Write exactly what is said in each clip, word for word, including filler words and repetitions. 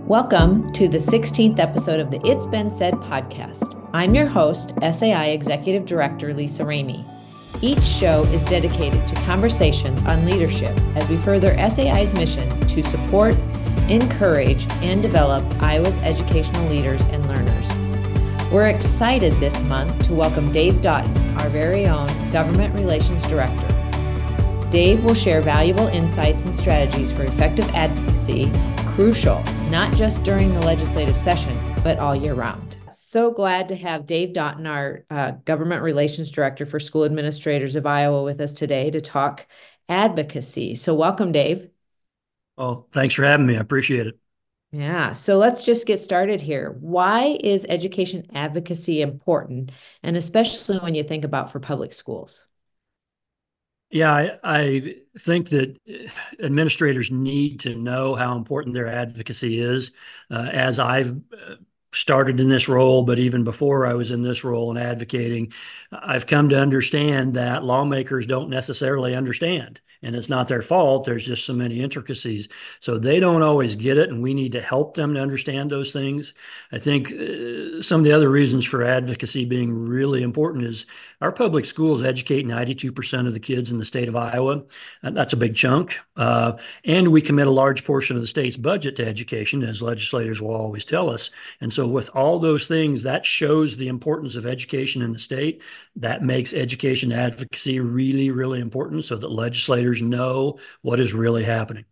Welcome to the sixteenth episode of the It's Been Said podcast. I'm your host, S A I Executive Director Lisa Rainey. Each show is dedicated to conversations on leadership as we further S A I's mission to support, encourage, and develop Iowa's educational leaders and learners. We're excited this month to welcome Dave Doughton, our very own Government Relations Director. Dave will share valuable insights and strategies for effective advocacy, crucial not just during the legislative session, but all year round. So glad to have Dave Doughton, our uh, Government Relations Director for School Administrators of Iowa, with us today to talk advocacy. So welcome, Dave. Well, thanks for having me. I appreciate it. Yeah, so let's just get started here. Why is education advocacy important, and especially when you think about for public schools? Yeah, I, I think that administrators need to know how important their advocacy is. Uh, as I've started in this role, but even before I was in this role and advocating, I've come to understand that lawmakers don't necessarily understand. And it's not their fault. There's just so many intricacies. So they don't always get it, and we need to help them to understand those things. I think uh, some of the other reasons for advocacy being really important is our public schools educate ninety-two percent of the kids in the state of Iowa. And that's a big chunk. Uh, and we commit a large portion of the state's budget to education, as legislators will always tell us. And so with all those things, that shows the importance of education in the state. That makes education advocacy really, really important so that legislators know what is really happening.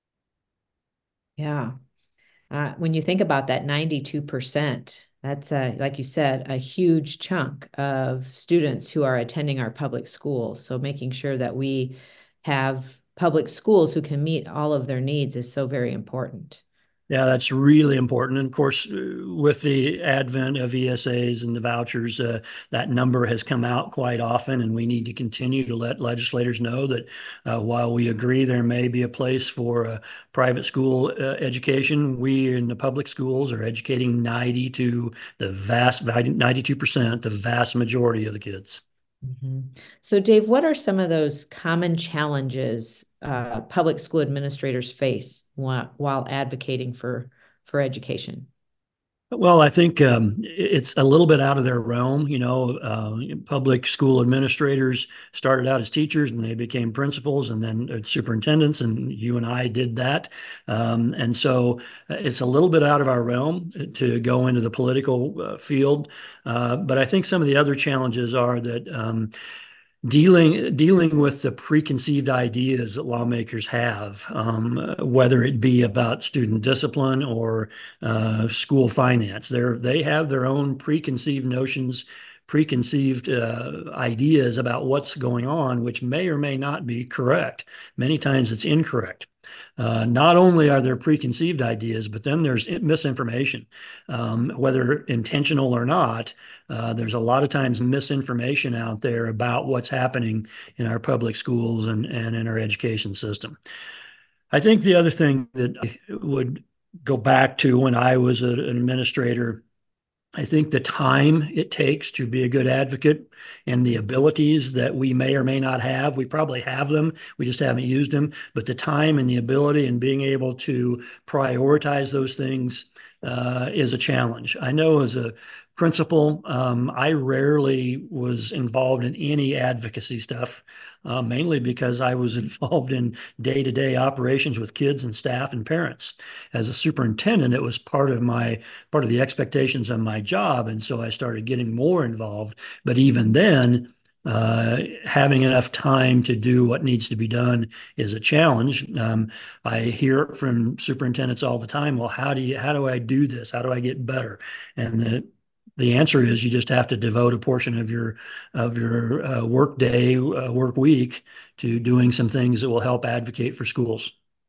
Yeah. Uh, when you think about that ninety-two percent, that's, a, like you said, a huge chunk of students who are attending our public schools. So making sure that we have public schools who can meet all of their needs is so very important. Yeah, that's really important. And of course, with the advent of E S As and the vouchers, uh, that number has come out quite often. And we need to continue to let legislators know that uh, while we agree there may be a place for a private school uh, education, we in the public schools are educating ninety to the vast, ninety-two percent, the vast majority of the kids. Mm-hmm. So, Dave, what are some of those common challenges uh, public school administrators face while, while advocating for for education? Well, I think um, it's a little bit out of their realm. You know, uh, public school administrators started out as teachers and they became principals and then superintendents, and you and I did that. Um, and so uh, it's a little bit out of our realm to go into the political uh, field. Uh, but I think some of the other challenges are that um, dealing dealing with the preconceived ideas that lawmakers have, um, whether it be about student discipline or uh, school finance. They're, they have their own preconceived notions, preconceived uh, ideas about what's going on, which may or may not be correct. Many times it's incorrect. Uh, not only are there preconceived ideas, but then there's misinformation, um, whether intentional or not. Uh, there's a lot of times misinformation out there about what's happening in our public schools and, and in our education system. I think the other thing that I would go back to when I was a, an administrator, I think the time it takes to be a good advocate and the abilities that we may or may not have, we probably have them, we just haven't used them, but the time and the ability and being able to prioritize those things uh, is a challenge. I know as a principal, um, I rarely was involved in any advocacy stuff, uh, mainly because I was involved in day-to-day operations with kids and staff and parents. As a superintendent, it was part of my part of the expectations of my job, and so I started getting more involved. But even then, uh, having enough time to do what needs to be done is a challenge. Um, I hear from superintendents all the time, well, how do you, how do I do this? How do I get better? And the the answer is you just have to devote a portion of your of your uh, work day, uh, work week to doing some things that will help advocate for schools.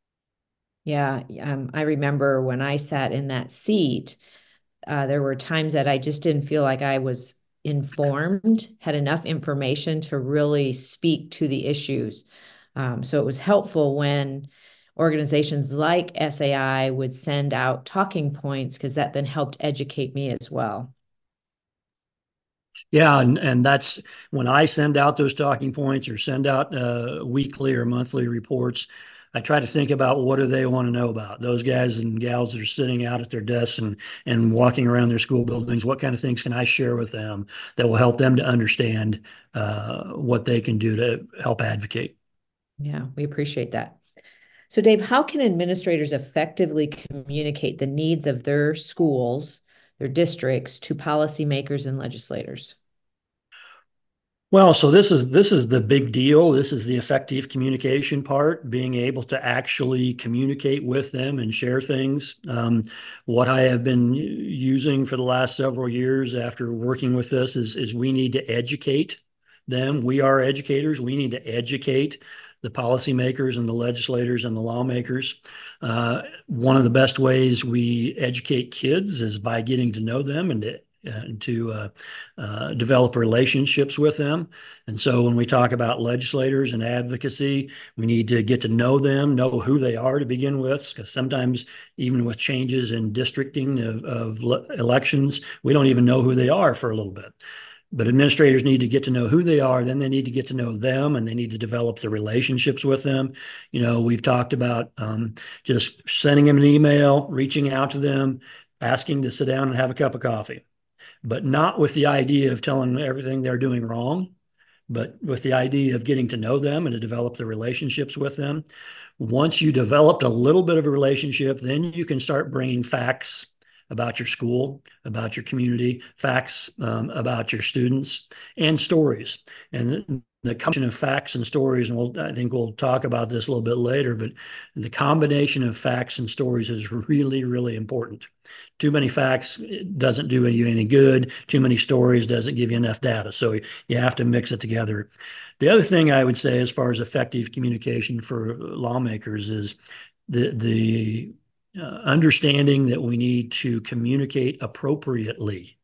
Yeah, um, I remember when I sat in that seat, uh, there were times that I just didn't feel like I was informed, had enough information to really speak to the issues. Um, so it was helpful when organizations like S A I would send out talking points because that then helped educate me as well. Yeah, and, and that's when I send out those talking points or send out uh, weekly or monthly reports. I try to think about what do they want to know about. Those guys and gals that are sitting out at their desks and, and walking around their school buildings, what kind of things can I share with them that will help them to understand uh, what they can do to help advocate? Yeah, we appreciate that. So, Dave, how can administrators effectively communicate the needs of their schools, their districts, to policymakers and legislators? Well, so this is this is the big deal. This is the effective communication part, being able to actually communicate with them and share things. Um, what I have been using for the last several years after working with this is, is we need to educate them. We are educators. We need to educate the policymakers and the legislators and the lawmakers. Uh, one of the best ways we educate kids is by getting to know them and to and to uh, uh, develop relationships with them. And so when we talk about legislators and advocacy, we need to get to know them, know who they are to begin with, because sometimes even with changes in districting of, of elections, we don't even know who they are for a little bit. But administrators need to get to know who they are, then they need to get to know them, and they need to develop the relationships with them. You know, we've talked about um, just sending them an email, reaching out to them, asking to sit down and have a cup of coffee, but not with the idea of telling them everything they're doing wrong, but with the idea of getting to know them and to develop the relationships with them. Once you developed a little bit of a relationship, then you can start bringing facts about your school, about your community, facts um, about your students, and stories. And the combination of facts and stories, and we'll, I think we'll talk about this a little bit later, but the combination of facts and stories is really, really important. Too many facts doesn't do you any good. Too many stories doesn't give you enough data. So you have to mix it together. The other thing I would say as far as effective communication for lawmakers is the, the uh, understanding that we need to communicate appropriately.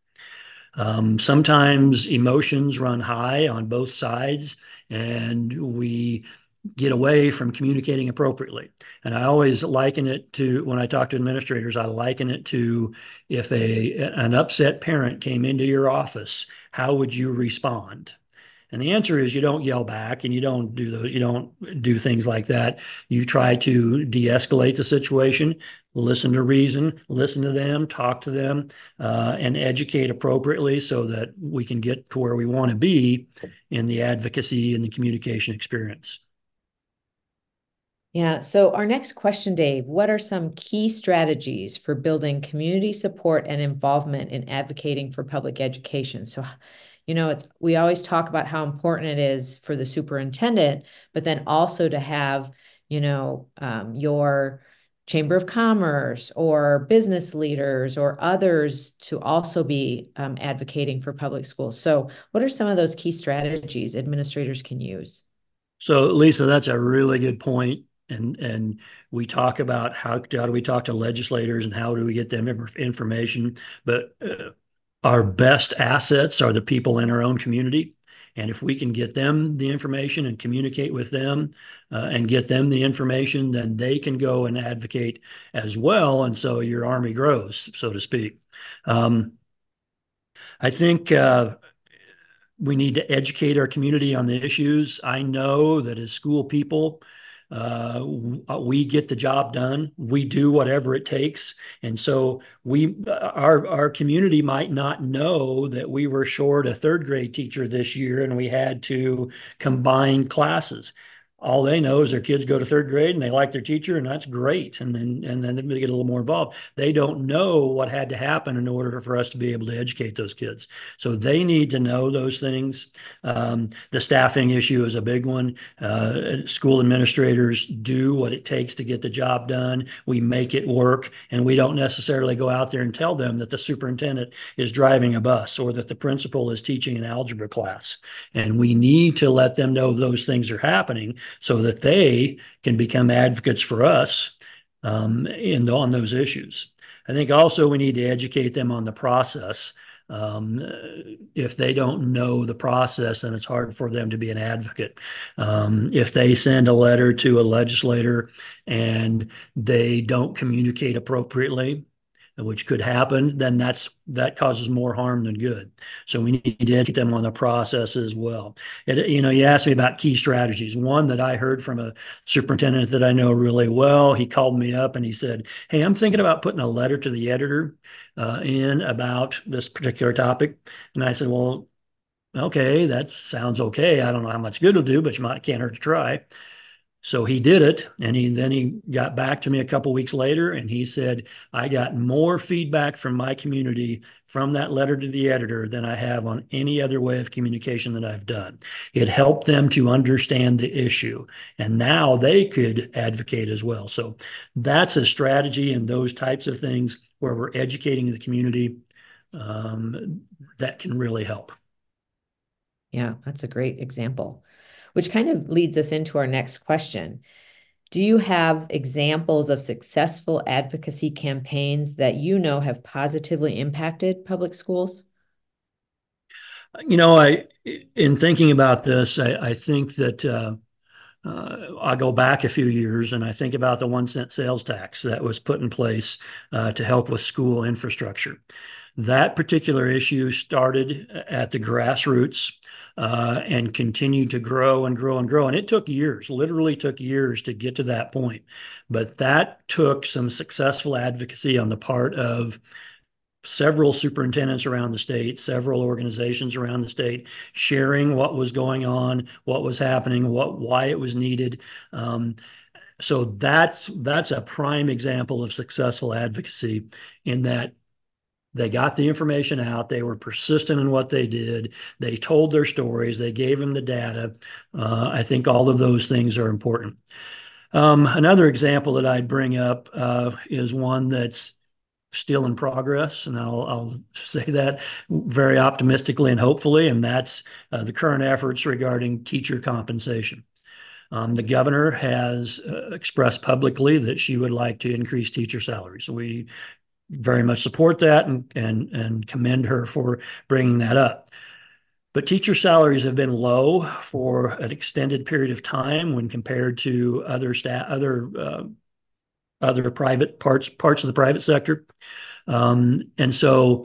Um, sometimes emotions run high on both sides, and we get away from communicating appropriately. And I always liken it to, when I talk to administrators, I liken it to if a an upset parent came into your office, how would you respond? And the answer is you don't yell back and you don't do those, you don't do things like that. You try to de-escalate the situation, listen to reason, listen to them, talk to them, uh, and educate appropriately so that we can get to where we want to be in the advocacy and the communication experience. Yeah. So our next question, Dave, what are some key strategies for building community support and involvement in advocating for public education? So, you know, it's, we always talk about how important it is for the superintendent, but then also to have, you know, um, your Chamber of Commerce or business leaders or others to also be um, advocating for public schools. So what are some of those key strategies administrators can use? So, Lisa, that's a really good point. And, and we talk about how, how do we talk to legislators and how do we get them information. But uh, our best assets are the people in our own community. And if we can get them the information and communicate with them uh, and get them the information, then they can go and advocate as well. And so your army grows, so to speak. Um, I think uh, we need to educate our community on the issues. I know that as school people, uh, we get the job done. We do whatever it takes. And so we, our, our community might not know that we were short a third grade teacher this year and we had to combine classes. All they know is their kids go to third grade and they like their teacher, and that's great. And then and then they get a little more involved. They don't know what had to happen in order for us to be able to educate those kids. So they need to know those things. Um, the staffing issue is a big one. Uh, school administrators do what it takes to get the job done. We make it work, and we don't necessarily go out there and tell them that the superintendent is driving a bus or that the principal is teaching an algebra class. And we need to let them know those things are happening, so that they can become advocates for us um, in, on those issues. I think also we need to educate them on the process. Um, if they don't know the process, then it's hard for them to be an advocate. Um, if they send a letter to a legislator and they don't communicate appropriately, which could happen, then that's that causes more harm than good. So we need to educate them on the process as well. It, you know, you asked me about key strategies. One that I heard from a superintendent that I know really well, he called me up and he said, "Hey, I'm thinking about putting a letter to the editor uh, in about this particular topic." And I said, "Well, okay, that sounds okay. I don't know how much good it'll do, but you might can't hurt to try." So he did it, and he then he got back to me a couple weeks later, and he said, "I got more feedback from my community from that letter to the editor than I have on any other way of communication that I've done. It helped them to understand the issue, and now they could advocate as well." So that's a strategy, and those types of things where we're educating the community um, that can really help. Yeah, that's a great example, which kind of leads us into our next question. Do you have examples of successful advocacy campaigns that you know have positively impacted public schools? You know, I in thinking about this, I, I think that uh, uh, I go back a few years and I think about the one cent sales tax that was put in place uh, to help with school infrastructure. That particular issue started at the grassroots uh, and continued to grow and grow and grow. And it took years, literally took years to get to that point. But that took some successful advocacy on the part of several superintendents around the state, several organizations around the state, sharing what was going on, what was happening, what why it was needed. Um, so that's that's a prime example of successful advocacy in that they got the information out. They were persistent in what they did. They told their stories. They gave them the data. Uh, I think all of those things are important. Um, another example that I'd bring up uh, is one that's still in progress, and I'll, I'll say that very optimistically and hopefully, and that's uh, the current efforts regarding teacher compensation. Um, the governor has uh, expressed publicly that she would like to increase teacher salaries. So we very much support that and, and, and commend her for bringing that up. But teacher salaries have been low for an extended period of time when compared to other staff, other uh, other private parts parts of the private sector. Um, and so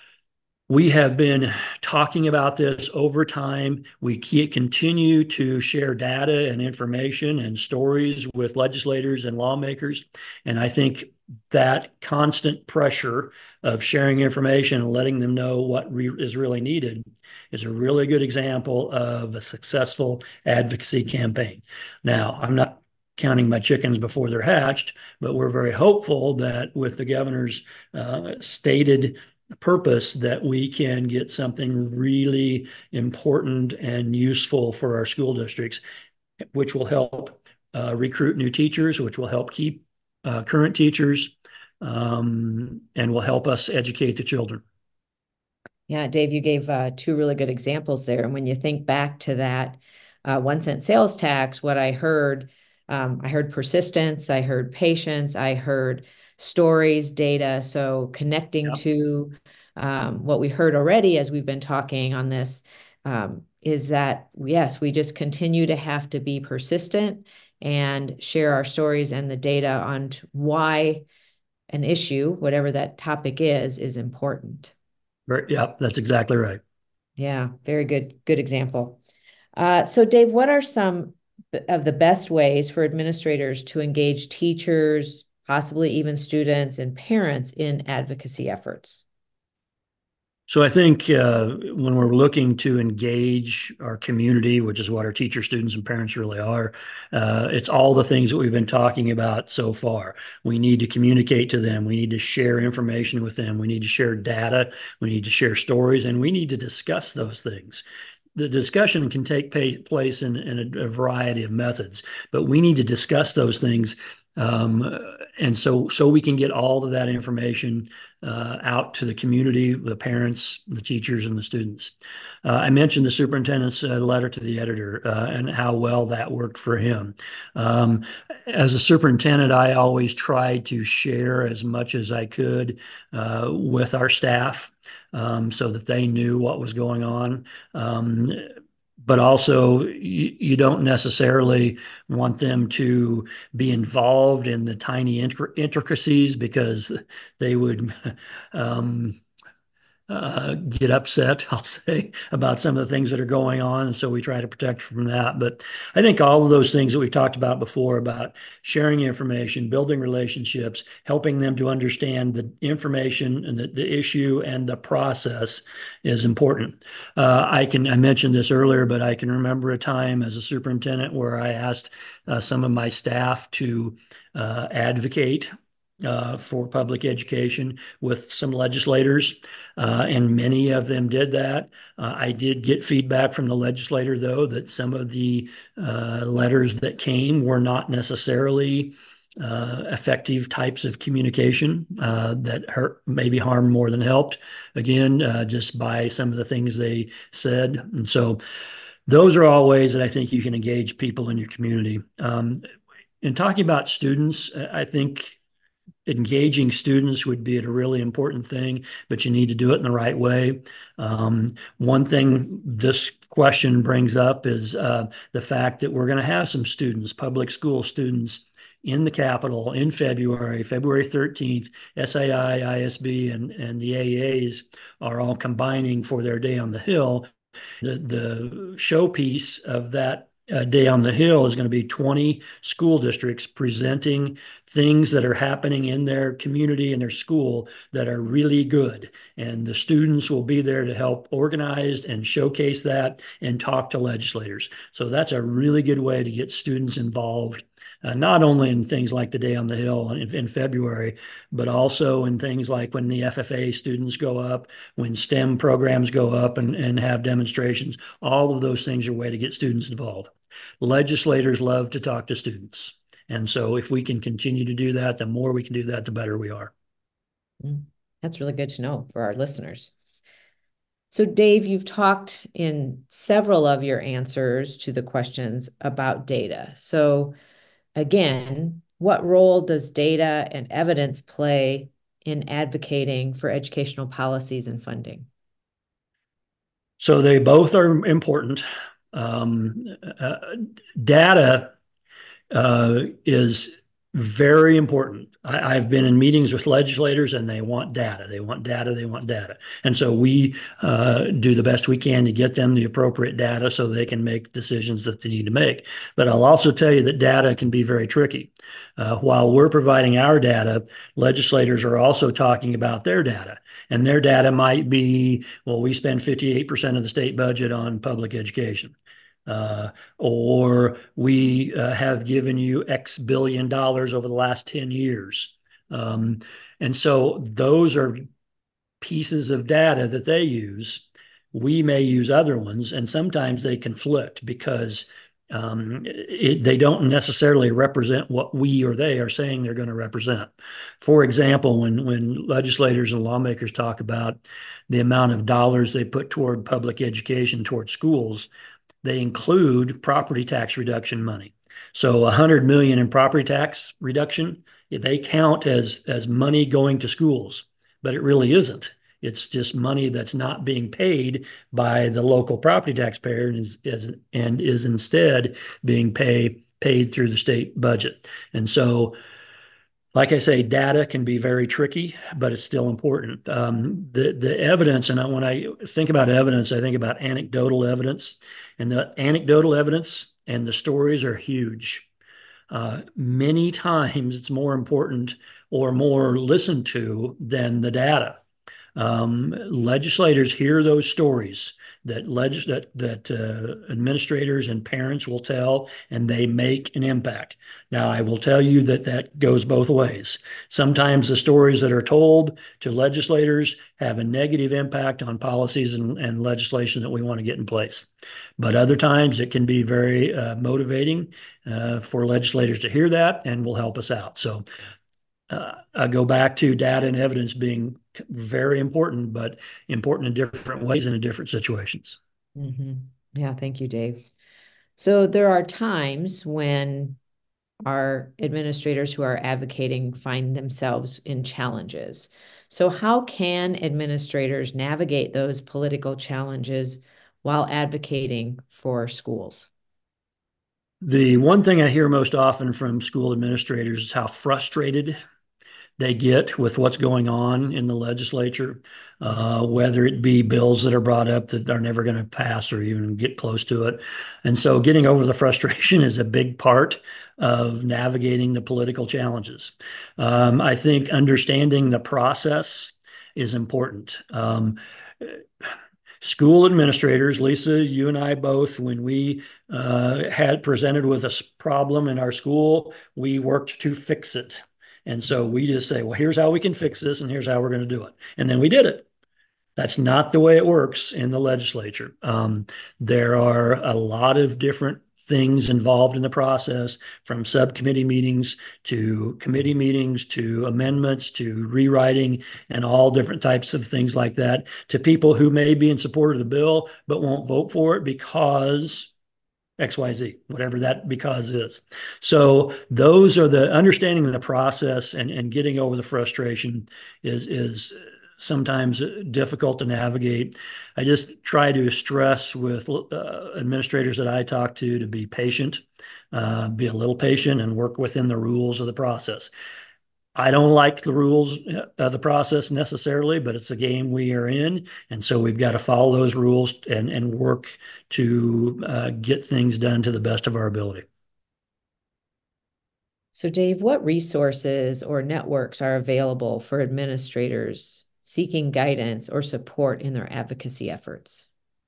we have been talking about this over time. We continue to share data and information and stories with legislators and lawmakers. And I think that constant pressure of sharing information and letting them know what re- is really needed is a really good example of a successful advocacy campaign. Now, I'm not counting my chickens before they're hatched, but we're very hopeful that with the governor's uh, stated purpose that we can get something really important and useful for our school districts, which will help uh, recruit new teachers, which will help keep uh, current teachers, um, and will help us educate the children. Yeah, Dave, you gave uh, two really good examples there. And when you think back to that uh, one cent sales tax, what I heard, um, I heard persistence, I heard patience, I heard stories, data. So connecting yeah. to um, what we heard already as we've been talking on this um, is that, yes, we just continue to have to be persistent and share our stories and the data on why an issue, whatever that topic is, is important. Right. Yeah, that's exactly right. Yeah, very good, good example. Uh, so Dave, what are some of the best ways for administrators to engage teachers, possibly even students and parents in advocacy efforts? So I think uh, when we're looking to engage our community, which is what our teachers, students, and parents really are, uh, it's all the things that we've been talking about so far. We need to communicate to them. We need to share information with them. We need to share data. We need to share stories, and we need to discuss those things. The discussion can take place in, in a, a variety of methods, but we need to discuss those things. Um, and so, so we can get all of that information uh, out to the community, the parents, the teachers, and the students. Uh, I mentioned the superintendent's uh, letter to the editor uh, and how well that worked for him. Um, as a superintendent, I always tried to share as much as I could uh, with our staff um, so that they knew what was going on. Um, but also you, you don't necessarily want them to be involved in the tiny intricacies because they would um, uh, get upset, I'll say, about some of the things that are going on. And so we try to protect from that. But I think all of those things that we've talked about before about sharing information, building relationships, helping them to understand the information and the, the issue and the process is important. Uh, I can, I mentioned this earlier, but I can remember a time as a superintendent where I asked uh, some of my staff to uh, advocate uh, for public education with some legislators, uh, and many of them did that. Uh, I did get feedback from the legislator, though, that some of the uh, letters that came were not necessarily uh, effective types of communication uh, that hurt, maybe harmed more than helped, again, uh, just by some of the things they said. And so those are all ways that I think you can engage people in your community. Um, in talking about students, I think engaging students would be a really important thing, but you need to do it in the right way. Um, one thing this question brings up is uh, the fact that we're going to have some students, public school students, in the Capitol in February, February thirteenth. S A I, I S B, and, and the A As are all combining for their Day on the Hill. The, the showpiece of that uh, Day on the Hill is going to be twenty school districts presenting things that are happening in their community and their school that are really good. And the students will be there to help organize and showcase that and talk to legislators. So that's a really good way to get students involved, uh, not only in things like the Day on the Hill in, in February, but also in things like when the F F A students go up, when STEM programs go up and, and have demonstrations. All of those things are a way to get students involved. Legislators love to talk to students. And so if we can continue to do that, the more we can do that, the better we are. That's really good to know for our listeners. So Dave, you've talked in several of your answers to the questions about data. So again, what role does data and evidence play in advocating for educational policies and funding? So they both are important. Um, uh, data uh, is very important. I, I've been in meetings with legislators and they want data. They want data. They want data. And so we uh, do the best we can to get them the appropriate data so they can make decisions that they need to make. But I'll also tell you that data can be very tricky. Uh, while we're providing our data, legislators are also talking about their data. And their data might be, well, we spend fifty-eight percent of the state budget on public education. Uh, or we uh, have given you X billion dollars over the last ten years. Um, and so those are pieces of data that they use. We may use other ones, and sometimes they conflict because um, it, they don't necessarily represent what we or they are saying they're going to represent. For example, when, when legislators and lawmakers talk about the amount of dollars they put toward public education, toward schools, they include property tax reduction money. So one hundred million in property tax reduction, they count as, as money going to schools, but it really isn't. It's just money that's not being paid by the local property taxpayer and is, is, and is instead being pay, paid through the state budget. And so, like I say, data can be very tricky, but it's still important. Um, the, the evidence, and when I think about evidence, I think about anecdotal evidence. And the anecdotal evidence and the stories are huge. Uh, many times it's more important or more listened to than the data. Um, legislators hear those stories that legis- that, that uh, administrators and parents will tell, and they make an impact. Now, I will tell you that that goes both ways. Sometimes the stories that are told to legislators have a negative impact on policies and, and legislation that we want to get in place. But other times it can be very uh, motivating uh, for legislators to hear that and will help us out. So uh, I go back to data and evidence being very important, but important in different ways and in different situations. Mm-hmm. Yeah, thank you, Dave. So there are times when our administrators who are advocating find themselves in challenges. So how can administrators navigate those political challenges while advocating for schools? The one thing I hear most often from school administrators is how frustrated they get with what's going on in the legislature, uh, whether it be bills that are brought up that are never going to pass or even get close to it. And so getting over the frustration is a big part of navigating the political challenges. Um, I think understanding the process is important. Um, School administrators, Lisa, you and I both, when we uh, had presented with a problem in our school, we worked to fix it. And so we just say, well, here's how we can fix this, and here's how we're going to do it. And then we did it. That's not the way it works in the legislature. Um, there are a lot of different things involved in the process, from subcommittee meetings to committee meetings to amendments to rewriting and all different types of things like that, to people who may be in support of the bill but won't vote for it because X Y Z, whatever that because is. So those are the understanding of the process, and, and getting over the frustration is is sometimes difficult to navigate. I just try to stress with uh, administrators that I talk to to be patient, uh, be a little patient, and work within the rules of the process. I don't like the rules of the process necessarily, but it's a game we are in. And so we've got to follow those rules and, and work to uh, get things done to the best of our ability. So, Dave, what resources or networks are available for administrators seeking guidance or support in their advocacy efforts?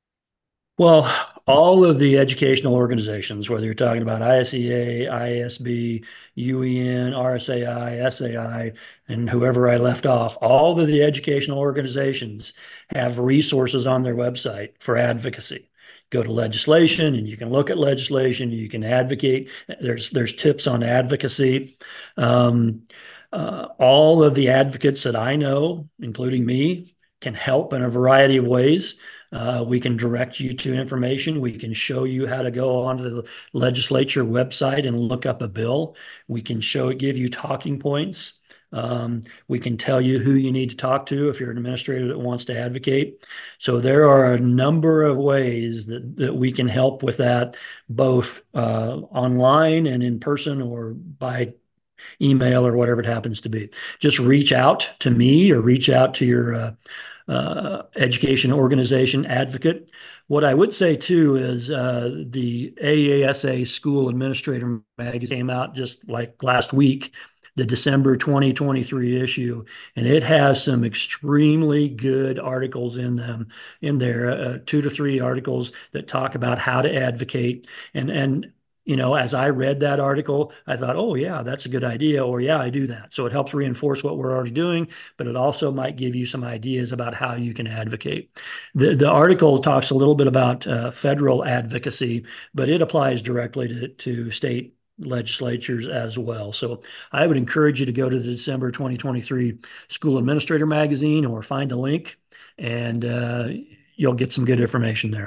Well, all of the educational organizations, whether you're talking about I S E A, I A S B, U E N, R S A I, S A I, and whoever I left off, all of the educational organizations have resources on their website for advocacy. Go to legislation and you can look at legislation, you can advocate. There's there's tips on advocacy. Um, uh, all of the advocates that I know, including me, can help in a variety of ways. Uh, we can direct you to information. We can show you how to go onto the legislature website and look up a bill. We can show, give you talking points. Um, we can tell you who you need to talk to if you're an administrator that wants to advocate. So there are a number of ways that, that we can help with that, both uh, online and in person or by email or whatever it happens to be. Just reach out to me or reach out to your uh, uh, education organization advocate. What I would say too is uh, the A A S A School Administrator magazine came out just like last week, the December twenty twenty-three issue, and it has some extremely good articles in them in there, uh, two to three articles that talk about how to advocate. And and you know, as I read that article, I thought, oh, yeah, that's a good idea. Or, yeah, I do that. So it helps reinforce what we're already doing, but it also might give you some ideas about how you can advocate. The, the article talks a little bit about uh, federal advocacy, but it applies directly to, to state legislatures as well. So I would encourage you to go to the December twenty twenty-three School Administrator magazine or find a link, and uh, you'll get some good information there.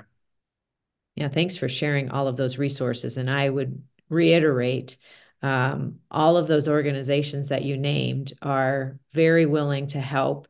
Yeah, thanks for sharing all of those resources. And I would reiterate, um, all of those organizations that you named are very willing to help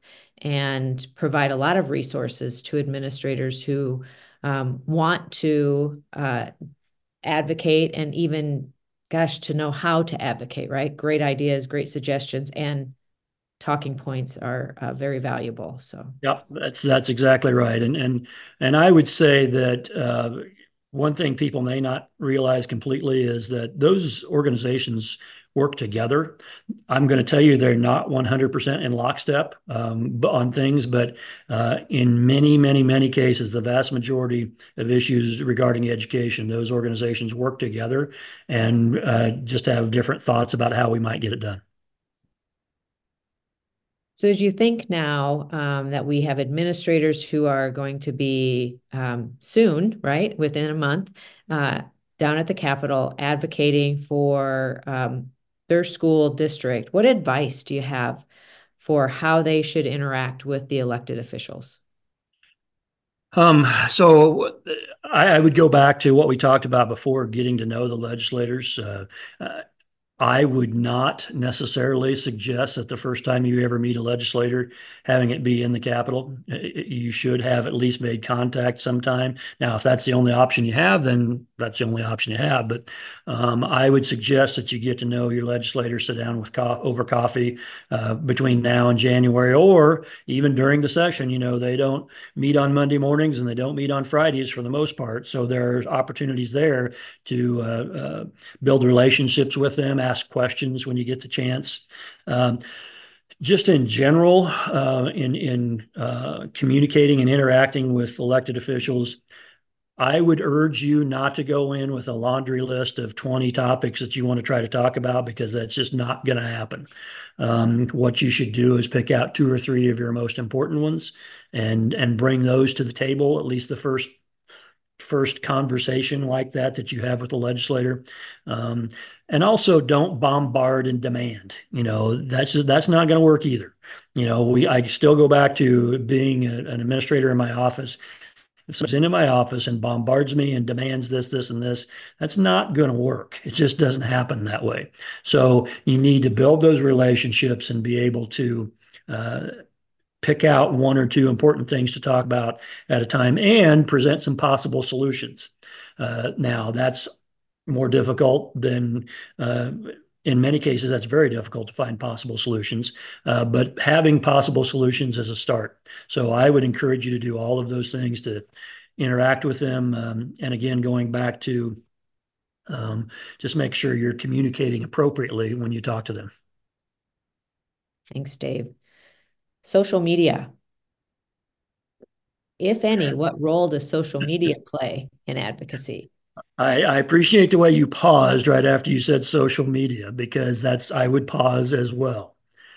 and provide a lot of resources to administrators who um, want to uh, advocate and even, gosh, to know how to advocate, right? Great ideas, great suggestions, and talking points are uh, very valuable. So yeah, that's that's exactly right. And and and I would say that uh, one thing people may not realize completely is that those organizations work together. I'm going to tell you they're not one hundred percent in lockstep um, on things, but uh, in many, many, many cases, the vast majority of issues regarding education, those organizations work together and uh, just have different thoughts about how we might get it done. So as you think now um, that we have administrators who are going to be um, soon, right, within a month, uh, down at the Capitol advocating for um, their school district, what advice do you have for how they should interact with the elected officials? Um, so I, I would go back to what we talked about before, getting to know the legislators. Uh, uh, I would not necessarily suggest that the first time you ever meet a legislator, having it be in the Capitol. You should have at least made contact sometime. Now, if that's the only option you have, then that's the only option you have. But um, I would suggest that you get to know your legislator, sit down with co- over coffee uh, between now and January, or even during the session. You know, they don't meet on Monday mornings and they don't meet on Fridays for the most part. So there are opportunities there to uh, uh, build relationships with them, ask questions when you get the chance. Um, just in general, uh, in in uh, communicating and interacting with elected officials, I would urge you not to go in with a laundry list of twenty topics that you want to try to talk about, because that's just not going to happen. Um, what you should do is pick out two or three of your most important ones and and bring those to the table, at least the first first conversation like that that you have with the legislator. Um, and also don't bombard and demand. You know, that's just, that's not going to work either. You know, we I still go back to being a, an administrator in my office. If someone's into my office and bombards me and demands this, this, and this, that's not going to work. It just doesn't happen that way. So you need to build those relationships and be able to uh, pick out one or two important things to talk about at a time and present some possible solutions. Uh, now, that's more difficult than, uh, in many cases, that's very difficult to find possible solutions, uh, but having possible solutions is a start. So I would encourage you to do all of those things, to interact with them. Um, and again, going back to um, just make sure you're communicating appropriately when you talk to them. Thanks, Dave. Social media. If any, what role does social media play in advocacy? I, I appreciate the way you paused right after you said social media, because that's, I would pause as well.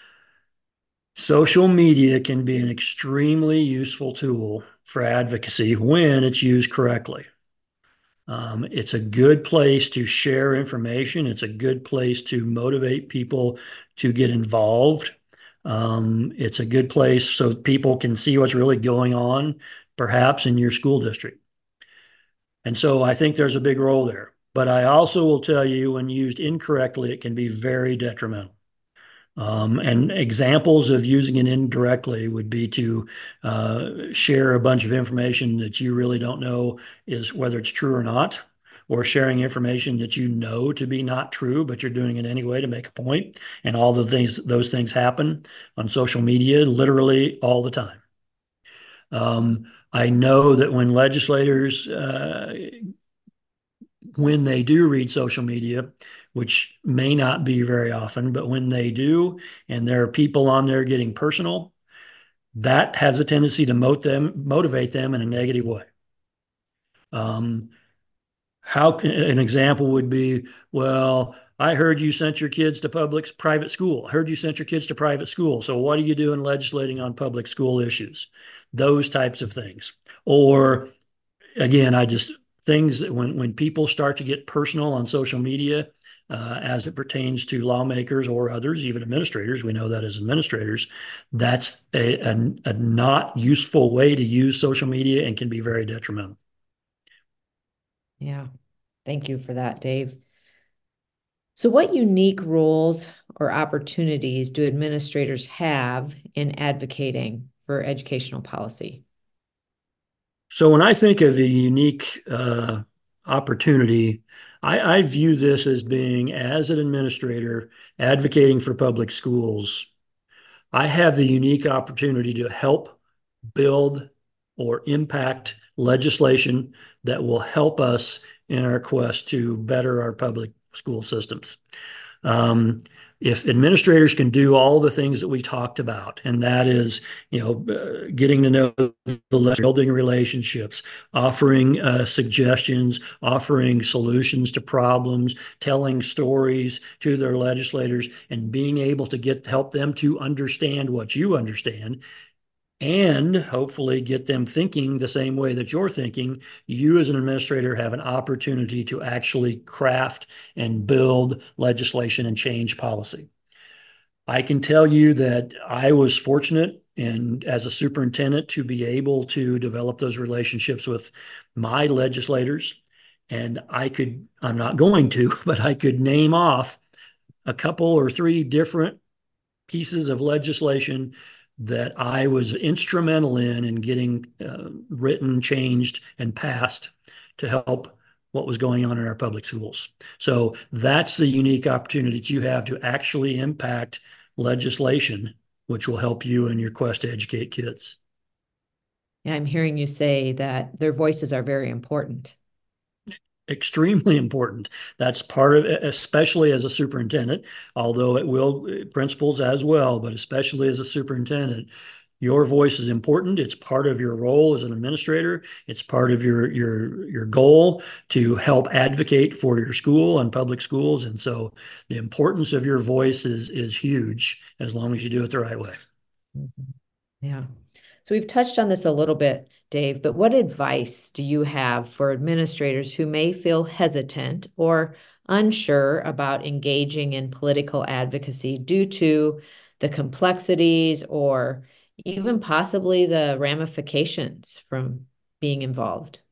Social media can be an extremely useful tool for advocacy when it's used correctly. Um, it's a good place to share information. It's a good place to motivate people to get involved. Um, it's a good place so people can see what's really going on, perhaps in your school district. And so I think there's a big role there. But I also will tell you, when used incorrectly, it can be very detrimental. Um, and examples of using it indirectly would be to uh, share a bunch of information that you really don't know is whether it's true or not, or sharing information that you know to be not true, but you're doing it anyway to make a point. And all the things, those things happen on social media literally all the time. Um, I know that when legislators, uh, when they do read social media, which may not be very often, but when they do, and there are people on there getting personal, that has a tendency to motivate them, motivate them in a negative way. Um, how can, an example would be, well, I heard you sent your kids to public private school. I heard you sent your kids to private school. So what are you doing legislating on public school issues? Those types of things. Or again, I just things that when when people start to get personal on social media, uh, as it pertains to lawmakers or others, even administrators, we know that as administrators, that's a, a, a not useful way to use social media and can be very detrimental. Yeah, thank you for that, Dave. So what unique roles or opportunities do administrators have in advocating for educational policy? So when I think of a unique uh, opportunity, I, I view this as being, as an administrator advocating for public schools, I have the unique opportunity to help build or impact legislation that will help us in our quest to better our public school systems. Um, if administrators can do all the things that we talked about, and that is, you know, uh, getting to know the building relationships, offering uh, suggestions, offering solutions to problems, telling stories to their legislators, and being able to get help them to understand what you understand, and hopefully get them thinking the same way that you're thinking, you as an administrator have an opportunity to actually craft and build legislation and change policy. I can tell you that I was fortunate, and as a superintendent, to be able to develop those relationships with my legislators. And I could, I'm not going to, but I could name off a couple or three different pieces of legislation that I was instrumental in in getting uh, written, changed, and passed to help what was going on in our public schools. So that's the unique opportunity that you have to actually impact legislation, which will help you in your quest to educate kids. Yeah, I'm hearing you say that their voices are very important. Extremely important. That's part of it, especially as a superintendent, although it will principals as well, but especially as a superintendent, your voice is important. It's part of your role as an administrator. It's part of your your your goal to help advocate for your school and public schools. And so the importance of your voice is is huge as long as you do it the right way. Mm-hmm. Yeah. So we've touched on this a little bit, Dave, but what advice do you have for administrators who may feel hesitant or unsure about engaging in political advocacy due to the complexities or even possibly the ramifications from being involved?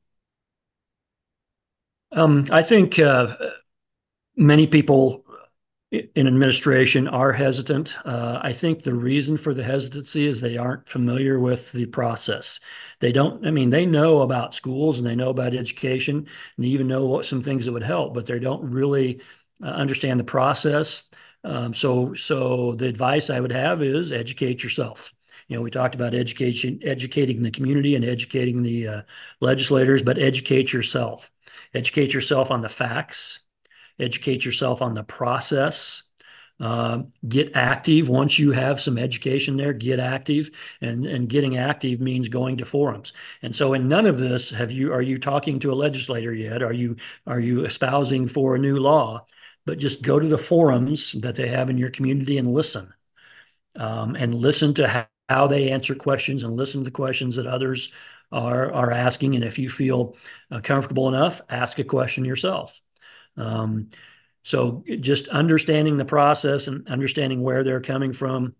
Um, I think uh, many people in administration are hesitant. Uh, I think the reason for the hesitancy is they aren't familiar with the process. They don't, I mean, they know about schools and they know about education and they even know what some things that would help, but they don't really uh, understand the process. Um, so, so the advice I would have is educate yourself. You know, we talked about education, educating the community and educating the uh, legislators, but educate yourself. Educate yourself on the facts. Educate yourself on the process. Uh, get active. Once you have some education there, get active. And, and getting active means going to forums. And so in none of this have you are you talking to a legislator yet? Are you are you espousing for a new law? But just go to the forums that they have in your community and listen. Um, and listen to how, how they answer questions and listen to the questions that others are, are asking. And if you feel uh, comfortable enough, ask a question yourself. Um, so just understanding the process and understanding where they're coming from.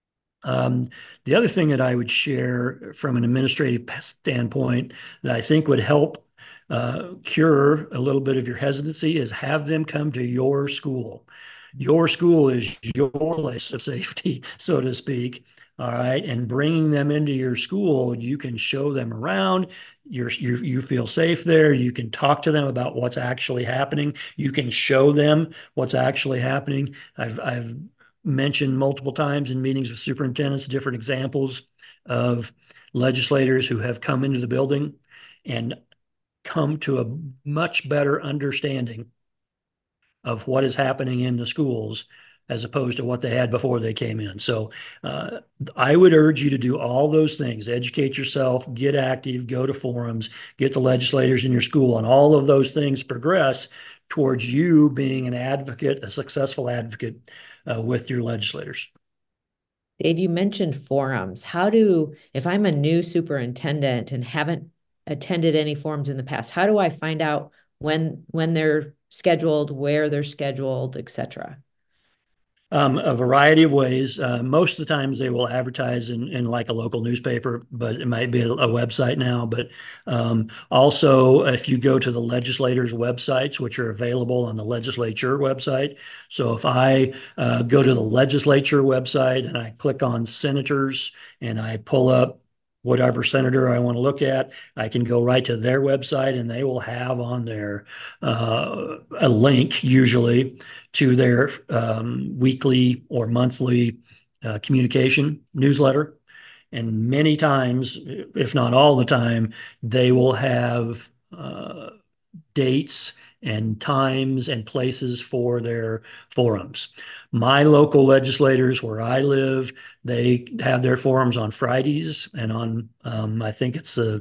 Um, the other thing that I would share from an administrative standpoint that I think would help uh, cure a little bit of your hesitancy is have them come to your school. Your school is your place of safety, so to speak. All right. And bringing them into your school, you can show them around. You're, you you feel safe there. You can talk to them about what's actually happening. You can show them what's actually happening. I've, I've mentioned multiple times in meetings with superintendents, different examples of legislators who have come into the building and come to a much better understanding of what is happening in the schools as opposed to what they had before they came in. So uh, I would urge you to do all those things. Educate yourself, get active, go to forums, get the legislators in your school, and all of those things progress towards you being an advocate, a successful advocate uh, with your legislators. Dave, you mentioned forums. How do, if I'm a new superintendent and haven't attended any forums in the past, how do I find out when when they're scheduled, where they're scheduled, et cetera? Um, a variety of ways. Uh, most of the times they will advertise in, in like a local newspaper, but it might be a, a website now. But um, also, if you go to the legislators' websites, which are available on the legislature website. So if I uh, go to the legislature website and I click on senators and I pull up whatever senator I want to look at, I can go right to their website and they will have on there uh, a link usually to their um, weekly or monthly uh, communication newsletter. And many times, if not all the time, they will have uh, dates and times and places for their forums. My local legislators where I live, they have their forums on Fridays and on, um, I think it's a,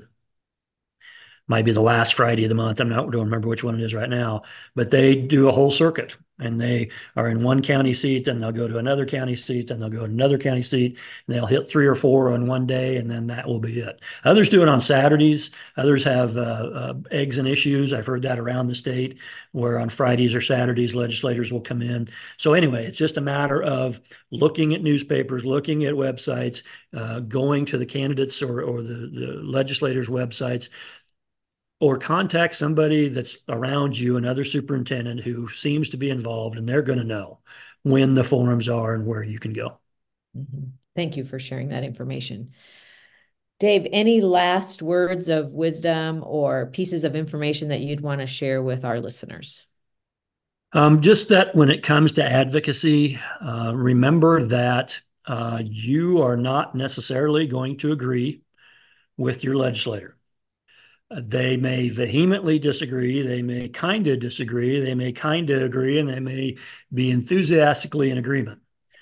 might be the last Friday of the month. I'm not, don't remember which one it is right now, but they do a whole circuit and they are in one county seat and they'll go to another county seat and they'll go to another county seat and they'll hit three or four on one day and then that will be it. Others do it on Saturdays. Others have uh, uh, eggs and issues. I've heard that around the state where on Fridays or Saturdays legislators will come in. So anyway, it's just a matter of looking at newspapers, looking at websites, uh, going to the candidates or, or the, the legislators' websites, or contact somebody that's around you, another superintendent who seems to be involved, and they're going to know. when the forums are and where you can go. Mm-hmm. Thank you for sharing that information. Dave, any last words of wisdom or pieces of information that you'd want to share with our listeners? Um, just that when it comes to advocacy, uh, remember that uh, you are not necessarily going to agree with your legislator. They may vehemently disagree. They may kind of disagree. They may kind of agree, and they may be enthusiastically in agreement.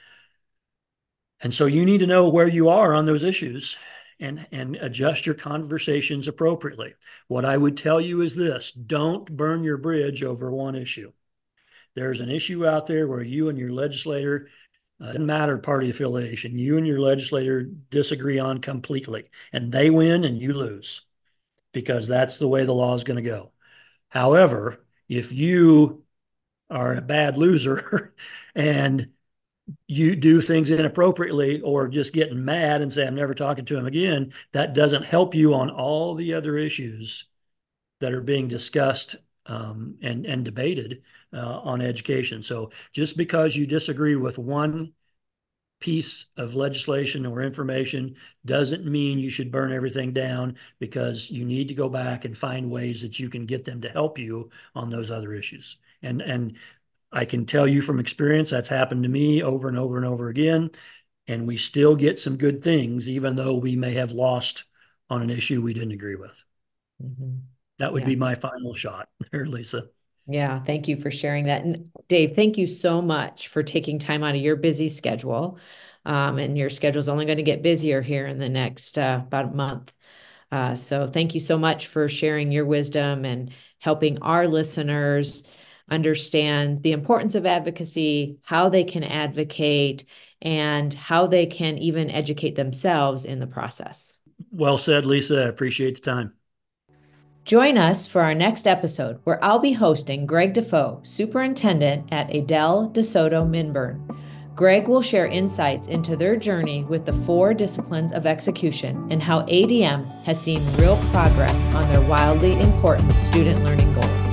And so you need to know where you are on those issues and, and adjust your conversations appropriately. What I would tell you is this: don't burn your bridge over one issue. There's an issue out there where you and your legislator, uh, doesn't matter party affiliation, you and your legislator disagree on completely, and they win and you lose, because that's the way the law is going to go. However, if you are a bad loser and you do things inappropriately or just getting mad and say, I'm never talking to him again, that doesn't help you on all the other issues that are being discussed um, and, and debated uh, on education. So just because you disagree with one piece of legislation or information doesn't mean you should burn everything down, because you need to go back and find ways that you can get them to help you on those other issues. And, and I can tell you from experience, that's happened to me over and over and over again. And we still get some good things, even though we may have lost on an issue we didn't agree with. Mm-hmm. That would Yeah. be my final shot there, Lisa. Yeah, thank you for sharing that. And Dave, thank you so much for taking time out of your busy schedule. Um, and your schedule is only going to get busier here in the next uh, about a month. Uh, so thank you so much for sharing your wisdom and helping our listeners understand the importance of advocacy, how they can advocate, and how they can even educate themselves in the process. Well said, Lisa. I appreciate the time. Join us for our next episode, where I'll be hosting Greg Defoe, Superintendent at Adele DeSoto Minburn. Greg will share insights into their journey with the four disciplines of execution and how A D M has seen real progress on their wildly important student learning goals.